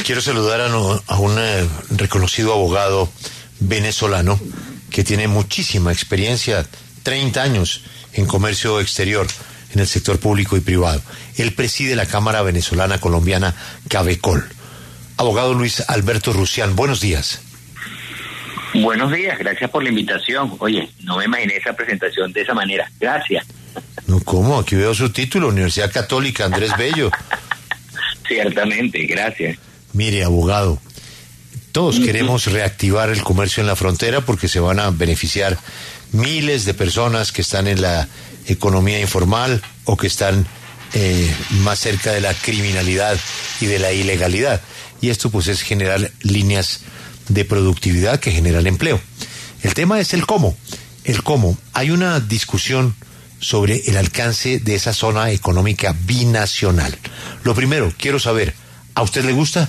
Quiero saludar a un reconocido abogado venezolano que tiene muchísima experiencia, 30 años en comercio exterior, en el sector público y privado. Él preside la Cámara Venezolana Colombiana Cabecol. Abogado Luis Alberto Rusián, buenos días. Buenos días, gracias por la invitación. Oye, no me imaginé esa presentación de esa manera. Gracias. No, ¿cómo? Aquí veo su título, Universidad Católica Andrés Bello. Ciertamente, gracias. Mire, abogado, todos queremos reactivar el comercio en la frontera porque se van a beneficiar miles de personas que están en la economía informal o que están más cerca de la criminalidad y de la ilegalidad. Y esto pues es generar líneas de productividad que generan empleo. El tema es el cómo. El cómo. Hay una discusión sobre el alcance de esa zona económica binacional. Lo primero, quiero saber, ¿a usted le gusta?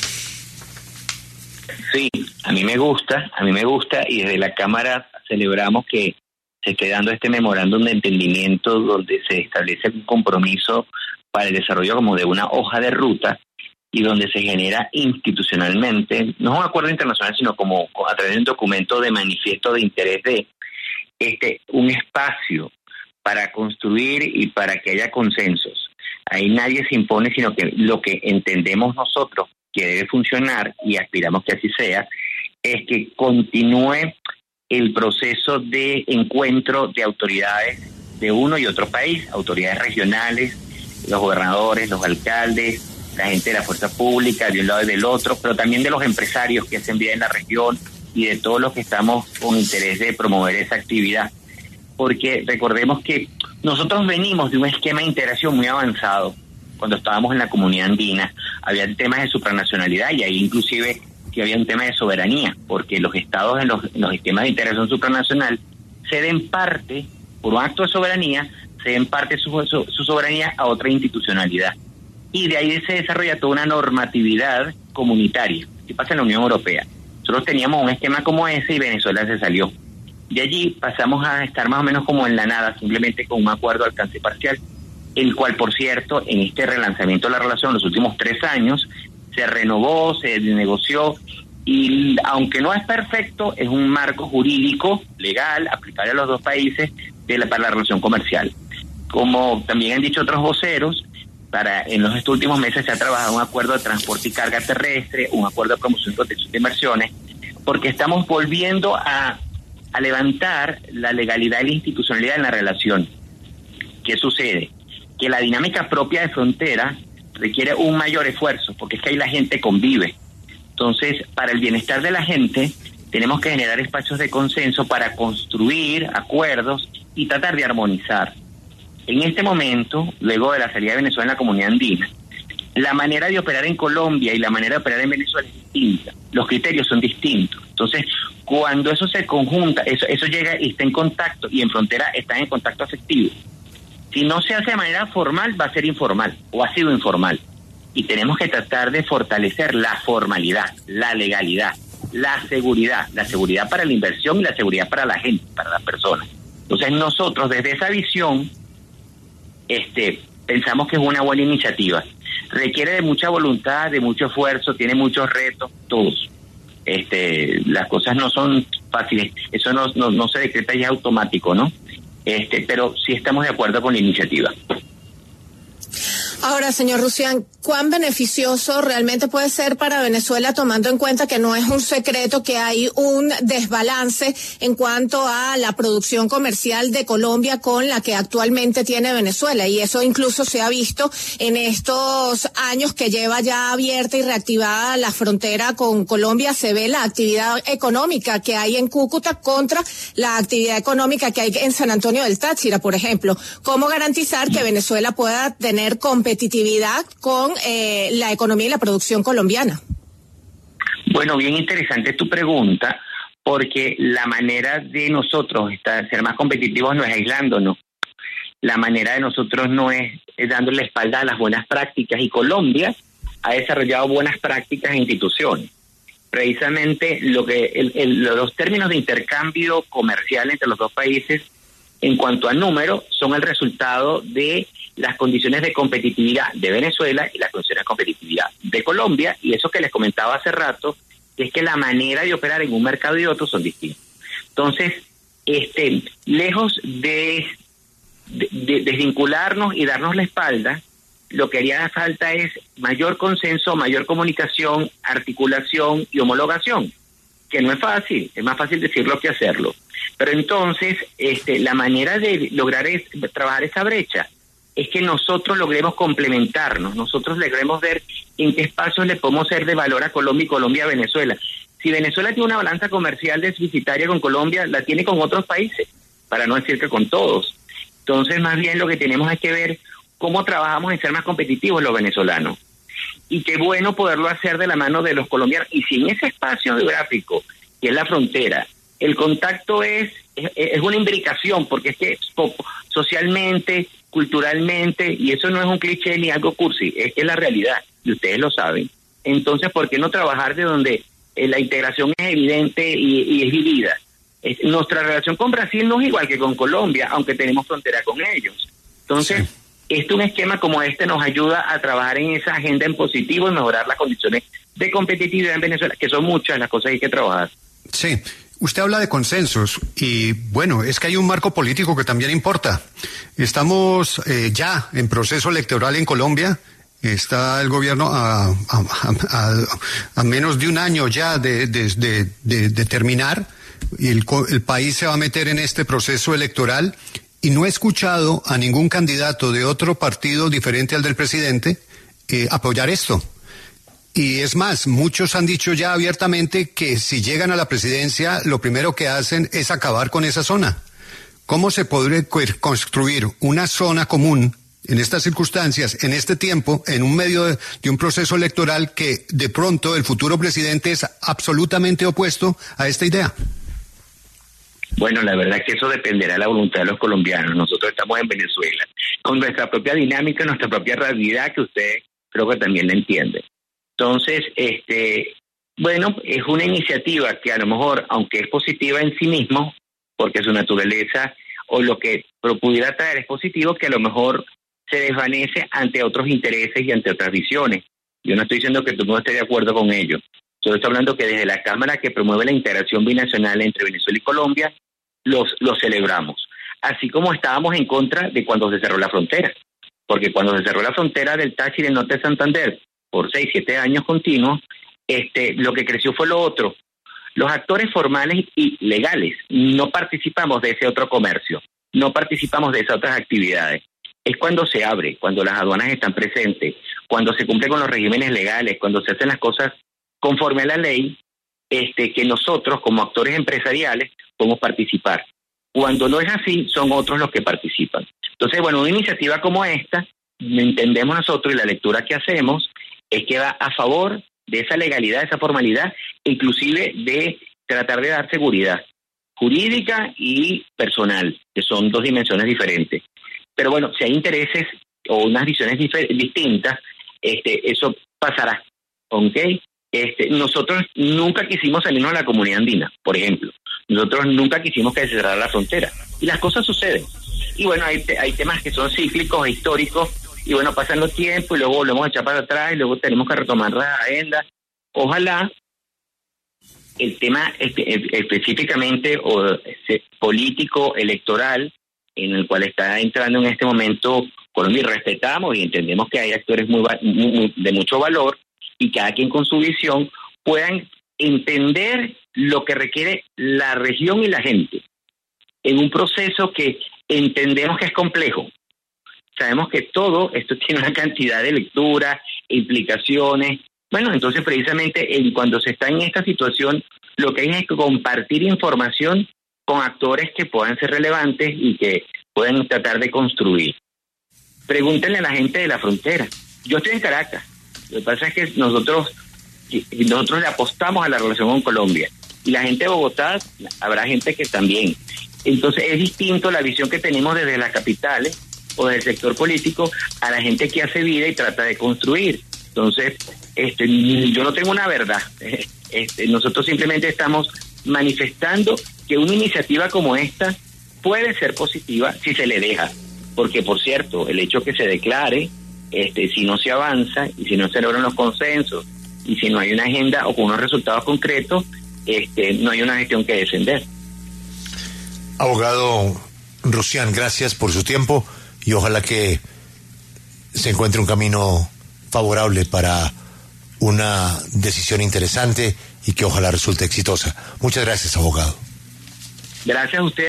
Sí, a mí me gusta y desde la Cámara celebramos que se esté dando este memorándum de entendimiento donde se establece un compromiso para el desarrollo como de una hoja de ruta y donde se genera institucionalmente, no es un acuerdo internacional, sino como a través de un documento de manifiesto de interés de un espacio para construir y para que haya consensos. Ahí nadie se impone, sino que lo que entendemos nosotros que debe funcionar, y aspiramos que así sea, es que continúe el proceso de encuentro de autoridades de uno y otro país, autoridades regionales, los gobernadores, los alcaldes, la gente de la fuerza pública, de un lado y del otro, pero también de los empresarios que hacen vida en la región y de todos los que estamos con interés de promover esa actividad. Porque recordemos que nosotros venimos de un esquema de integración muy avanzado. Cuando estábamos en la comunidad andina, había temas de supranacionalidad y ahí inclusive sí había un tema de soberanía, porque los estados en los esquemas de integración supranacional ceden parte, por un acto de soberanía, ceden parte de su soberanía a otra institucionalidad. Y de ahí se desarrolla toda una normatividad comunitaria. ¿Qué pasa en la Unión Europea? Nosotros teníamos un esquema como ese y Venezuela se salió. De allí pasamos a estar más o menos como en la nada, simplemente con un acuerdo de alcance parcial, el cual, por cierto, en este relanzamiento de la relación, los últimos 3 años, se renovó, se negoció, y aunque no es perfecto, es un marco jurídico, legal, aplicable a los dos países para la relación comercial. Como también han dicho otros voceros, en estos últimos meses se ha trabajado un acuerdo de transporte y carga terrestre, un acuerdo de promoción y protección de inversiones, porque estamos volviendo a levantar la legalidad y la institucionalidad en la relación. ¿Qué sucede? Que la dinámica propia de frontera requiere un mayor esfuerzo, porque es que ahí la gente convive. Entonces, para el bienestar de la gente, tenemos que generar espacios de consenso para construir acuerdos y tratar de armonizar. En este momento, luego de la salida de Venezuela en la comunidad andina, la manera de operar en Colombia y la manera de operar en Venezuela es distinta. Los criterios son distintos. Entonces, cuando eso se conjunta, eso llega y está en contacto, y en frontera están en contacto afectivo. Si no se hace de manera formal, va a ser informal, o ha sido informal. Y tenemos que tratar de fortalecer la formalidad, la legalidad, la seguridad para la inversión y la seguridad para la gente, para las personas. Entonces nosotros desde esa visión pensamos que es una buena iniciativa. Requiere de mucha voluntad, de mucho esfuerzo, tiene muchos retos, todos. Las cosas no son fáciles, eso no se decreta ya automático, ¿no? Pero sí estamos de acuerdo con la iniciativa. Ahora, señor Rusián, ¿cuán beneficioso realmente puede ser para Venezuela, tomando en cuenta que no es un secreto que hay un desbalance en cuanto a la producción comercial de Colombia con la que actualmente tiene Venezuela? Y eso incluso se ha visto en estos años que lleva ya abierta y reactivada la frontera con Colombia. Se ve la actividad económica que hay en Cúcuta contra la actividad económica que hay en San Antonio del Táchira, por ejemplo. ¿Cómo garantizar que Venezuela pueda tener competitividad con la economía y la producción colombiana? Bueno, bien interesante tu pregunta, porque la manera de nosotros ser más competitivos no es aislándonos. La manera de nosotros no es dándole espalda a las buenas prácticas, y Colombia ha desarrollado buenas prácticas e instituciones. Precisamente los términos de intercambio comercial entre los dos países en cuanto a número, son el resultado de las condiciones de competitividad de Venezuela y las condiciones de competitividad de Colombia, y eso que les comentaba hace rato, es que la manera de operar en un mercado y otro son distintos. Entonces, lejos de desvincularnos y darnos la espalda, lo que haría falta es mayor consenso, mayor comunicación, articulación y homologación, que no es fácil, es más fácil decirlo que hacerlo. Pero entonces, la manera de lograr trabajar esa brecha es que nosotros logremos complementarnos, nosotros logremos ver en qué espacios le podemos ser de valor a Colombia y Colombia a Venezuela. Si Venezuela tiene una balanza comercial deficitaria con Colombia, la tiene con otros países, para no decir que con todos. Entonces, más bien lo que tenemos es que ver cómo trabajamos en ser más competitivos los venezolanos. Y qué bueno poderlo hacer de la mano de los colombianos. Y si en ese espacio geográfico, que es la frontera, el contacto es una imbricación, porque es que socialmente, culturalmente, y eso no es un cliché ni algo cursi, es que es la realidad, y ustedes lo saben. Entonces, ¿por qué no trabajar de donde la integración es evidente y es vivida? Nuestra relación con Brasil no es igual que con Colombia, aunque tenemos frontera con ellos. Entonces, sí, un esquema como este nos ayuda a trabajar en esa agenda en positivo y mejorar las condiciones de competitividad en Venezuela, que son muchas las cosas que hay que trabajar. Sí. Usted habla de consensos y, bueno, es que hay un marco político que también importa. Estamos ya en proceso electoral en Colombia. Está el gobierno a menos de un año ya de terminar. Y el país se va a meter en este proceso electoral y no he escuchado a ningún candidato de otro partido diferente al del presidente apoyar esto. Y es más, muchos han dicho ya abiertamente que si llegan a la presidencia, lo primero que hacen es acabar con esa zona. ¿Cómo se podría construir una zona común en estas circunstancias, en este tiempo, en un medio de un proceso electoral que de pronto el futuro presidente es absolutamente opuesto a esta idea? Bueno, la verdad es que eso dependerá de la voluntad de los colombianos. Nosotros estamos en Venezuela, con nuestra propia dinámica, nuestra propia realidad, que usted creo que también la entiende. Entonces, bueno, es una iniciativa que a lo mejor, aunque es positiva en sí mismo, porque su naturaleza o lo que pudiera traer es positivo, que a lo mejor se desvanece ante otros intereses y ante otras visiones. Yo no estoy diciendo que todo el mundo esté de acuerdo con ello. Yo estoy hablando que desde la Cámara que promueve la integración binacional entre Venezuela y Colombia, los celebramos. Así como estábamos en contra de cuando se cerró la frontera. Porque cuando se cerró la frontera del Táchira y del norte de Santander, por 6-7 años continuos, lo que creció fue lo otro. Los actores formales y legales no participamos de ese otro comercio, no participamos de esas otras actividades. Es cuando se abre, cuando las aduanas están presentes, cuando se cumple con los regímenes legales, cuando se hacen las cosas conforme a la ley, que nosotros como actores empresariales podemos participar. Cuando no es así, son otros los que participan. Entonces, bueno, una iniciativa como esta, entendemos nosotros, y la lectura que hacemos, es que va a favor de esa legalidad, de esa formalidad, inclusive de tratar de dar seguridad jurídica y personal, que son dos dimensiones diferentes. Pero bueno, si hay intereses o unas visiones distintas, eso pasará, ¿ok? Nosotros nunca quisimos salirnos de la comunidad andina, por ejemplo. Nosotros nunca quisimos que se cerrara la frontera. Y las cosas suceden. Y bueno, hay temas que son cíclicos, históricos, y bueno, pasan los tiempos y luego volvemos a echar para atrás y luego tenemos que retomar la agenda. Ojalá el tema específicamente político, electoral, en el cual está entrando en este momento Colombia, y respetamos y entendemos que hay actores de mucho valor, y cada quien con su visión puedan entender lo que requiere la región y la gente en un proceso que entendemos que es complejo. Sabemos que todo esto tiene una cantidad de lecturas, implicaciones. Bueno, entonces precisamente cuando se está en esta situación, lo que hay es que compartir información con actores que puedan ser relevantes y que puedan tratar de construir. Pregúntenle a la gente de la frontera. Yo estoy en Caracas. Lo que pasa es que nosotros le apostamos a la relación con Colombia. Y la gente de Bogotá, habrá gente que también. Entonces es distinto la visión que tenemos desde las capitales o del sector político a la gente que hace vida y trata de construir. Entonces, yo no tengo una verdad. Nosotros simplemente estamos manifestando que una iniciativa como esta puede ser positiva si se le deja, porque por cierto, el hecho que se declare, si no se avanza y si no se logran los consensos y si no hay una agenda o con unos resultados concretos, no hay una gestión que defender. Abogado Rusián, gracias por su tiempo y ojalá que se encuentre un camino favorable para una decisión interesante y que ojalá resulte exitosa. Muchas gracias, abogado. Gracias a usted.